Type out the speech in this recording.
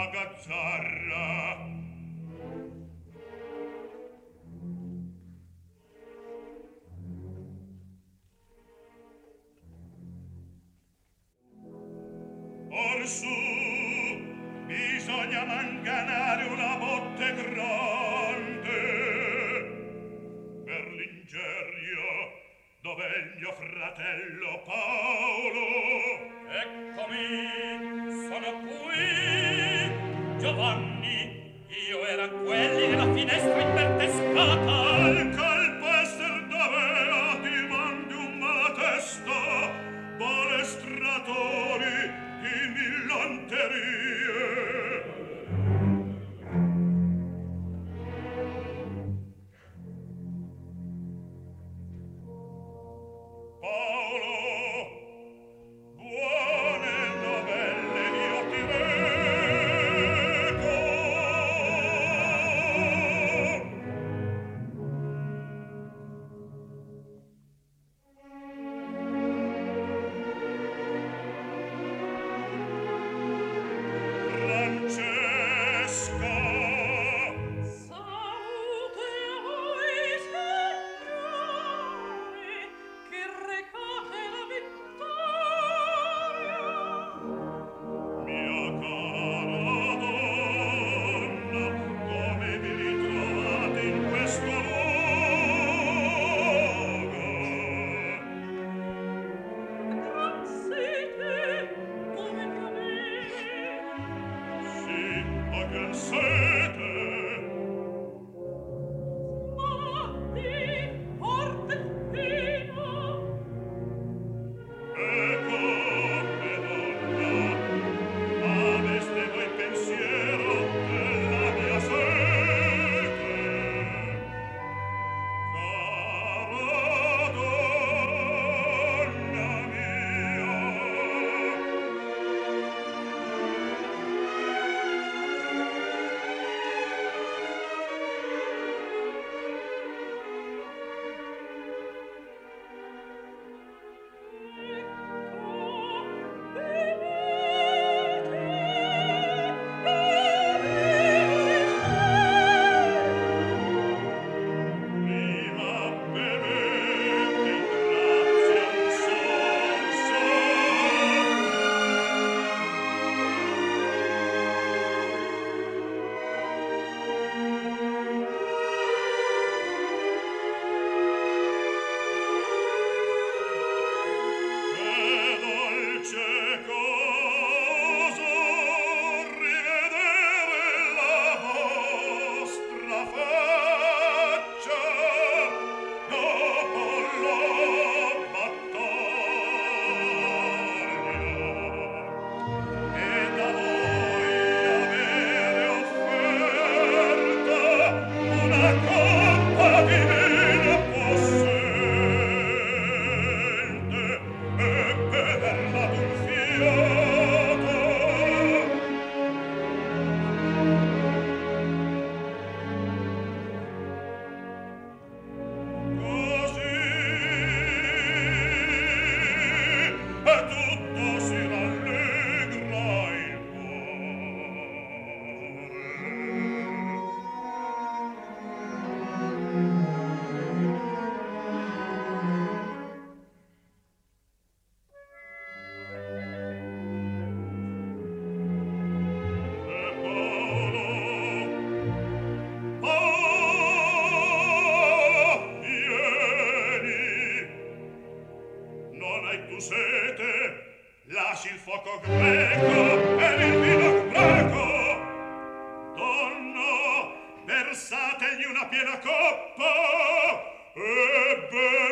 gazzarra. Orsù, bisogna manganare una botte grande per l'ingerio dov'è il mio fratello Paolo. Eccomi, sono qui, Giovanni, io era quelli della finestra intertescata. Il colpo esser dovea ti mandi un malatesta, balestratori di millanterie. Paolo, buone novelle io ti reco. Francesca, Salute a voi, signori, che recate la vittoria. mia cara donna, come vi ritrovate in questo luogo? Gran sete, come cammini, Sì, a gran sete. matti, forte fino. Ecco, donna, aveste voi pensiero della mia sete? Cara donna mia, prima bevete in grazia un sorso. Che dolce cosa rivedere la vostra faccia dopo la battaglia e da voi avere offerta una coppa di vino possente e vederla d'un fiato. Così e tutto si rallegra il Paolo, vieni, non hai tu sete? Lasci il fuoco greco e il vino greco. Donna, versategli una piena coppa e